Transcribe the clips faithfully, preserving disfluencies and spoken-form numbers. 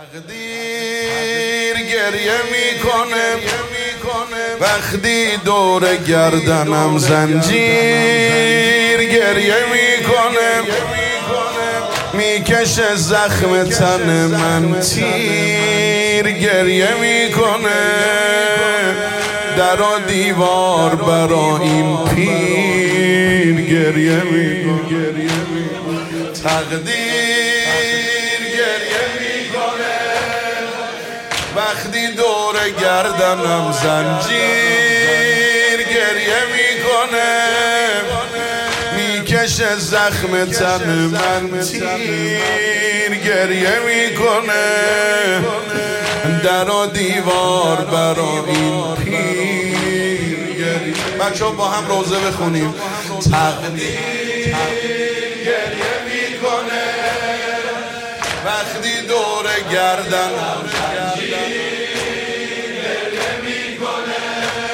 تقدیر گریه میکنه وقتی دور گردنم زنجیر گریه میکنه، میکشه زخم تن من تیر گریه میکنه، در و دیوار برا این پیر گریه میکنه. تقدیر گریه میکنه وقتی دور گردنم زنجیر گریه میکنه، میکشه زخم تن من تیر گریه میکنه، در و دیوار برا این پیر گریه. بچه ها با هم روزه بخونیم. تقدیر گریه میکنه وقتی دور گردنم گریه میکنه،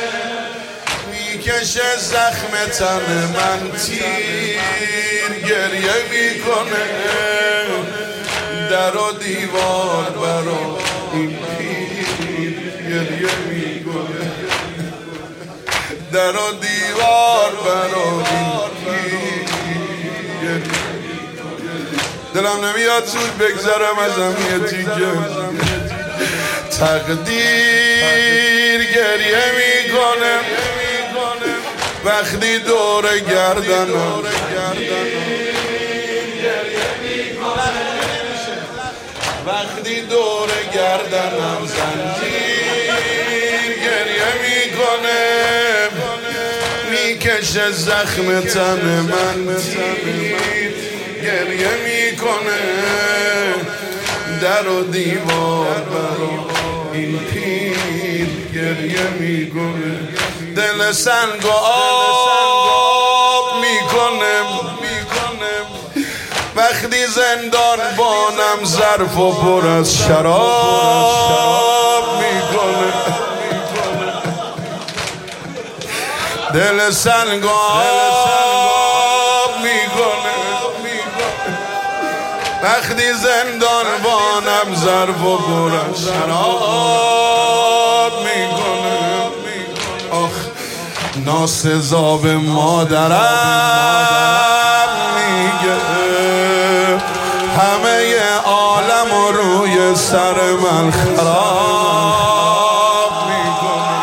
میکشه زخم تن من تیر گریه میکنه، در و دیوار برا این پیر گریه میکنه، در و دیوار برا این پیر گریه. دلم نمیاد زود بگذرم ازم یه تیکه. تقدیر گریه میکنه وقتی دور گردنم وقتی دور گردنم زنجیر گریه میکنه، میکشه زخم تن من تیر گریه میکنه، در و دیوار برا این پیر گریه میکنه. دل سنگ و آب میکنه وقتی زندان بانم ظرف و پر از شراب میکنه. دل سنگ و آب میکنه وقتی زندان بانم ظرف و پر از شراب میکنه. آخ ناسزا به مادرم میگه، همه عالم و روی سر من خراب میکنه.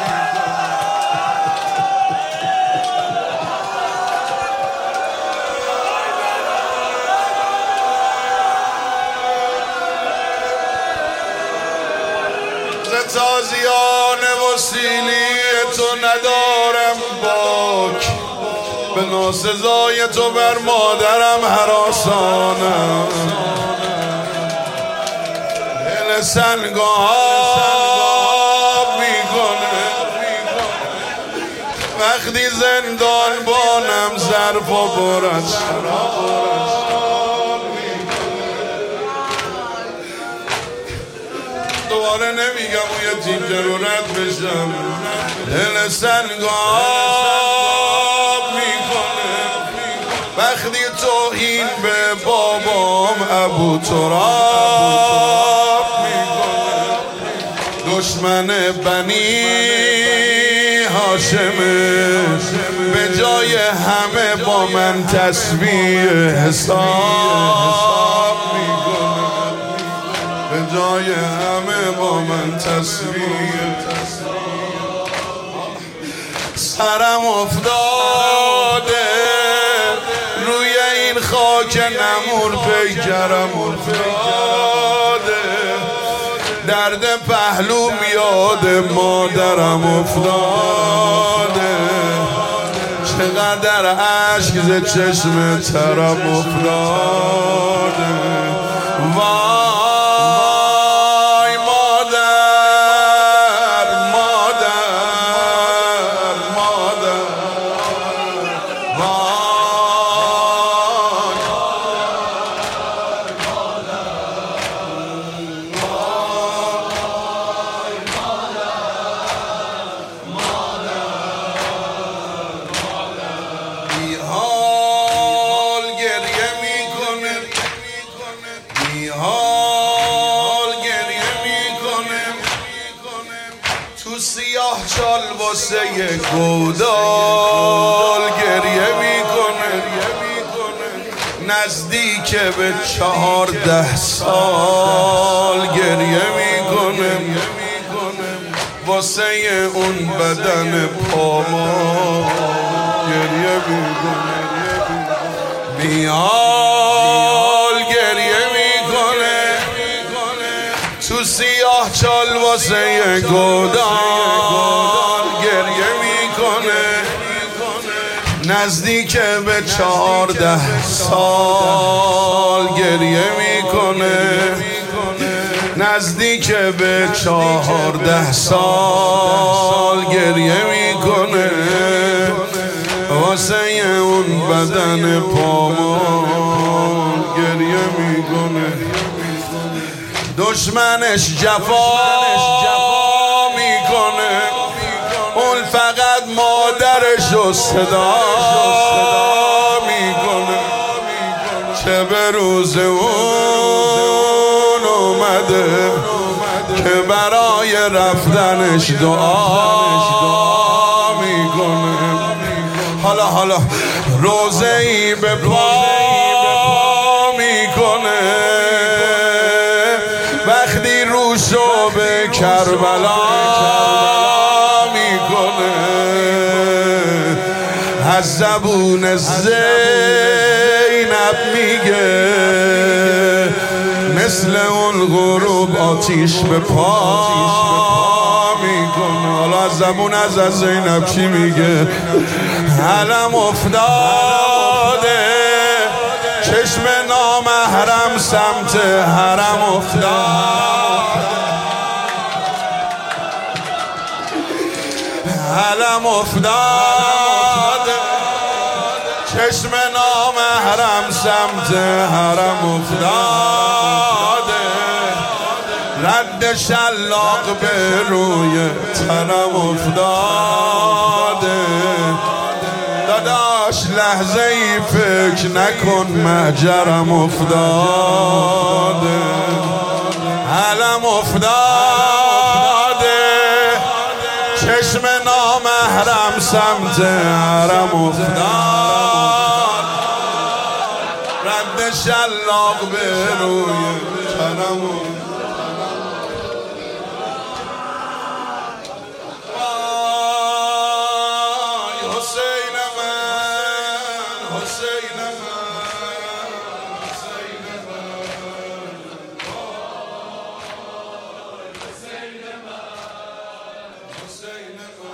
ز تازیان وسیلی تو ندارم باک، به ناسزای تو بر مادرم هراسانم. دل سنگ آب میکنه وقتی زندان بانم ظرف و پر از شراب میکنه. دوباره نمیگم اون یه تیکه رو رد بشم. دل سنگ آب میکنه وقتی توهین به بابام ابو تراب میکنه، دشمن بنی هاشمه به جای همه با من تسبیح حساب میکنه، به جای همه با من تسبیح. سرم افتاده روی این خاک نمور پیکرم افتاده، درد پهلوم یاد مادرم افتاده، چقدر عشق ز چشم ترم افتاده. وای مادر مادر مادر وای یخچال واسه گودال گریه میکنه، نزدیک به چهارده سال گریه میکنه واسه اون بدن پاما گریه میکنه. میال گریه میکنه تو سیاه چال واسه گودال گریه میکنه نزدیک به چهارده سال گریه میکنه نزدیک به چهارده سال گریه میکنه واسه اون بدن پامان گریه میکنه. دشمنش جفا میکنه اون فقط مادرش رو صدا میکنه چه به روز اون اومده که برای رفتنش دعا میکنه. حالا حالا روزه ای به پا میکنه وقتی روشو به کربلا میکنه از زبون زینب میگه مثل اون غروب آتیش به پا میکنه. حالا از زبون از زینب چی میگه؟ علم افتاده چشم نامحرم سمت حرم افتاده علم افتاده چشم نامحرم سمت حرم افتاده رد شلاق به روی تنم افتاده داداش لحظه ای فکر نکن مهجرم افتاده علم افتاده چشم نامحرم سمت حرم افتاد رد شلاق به روی تنم Say never.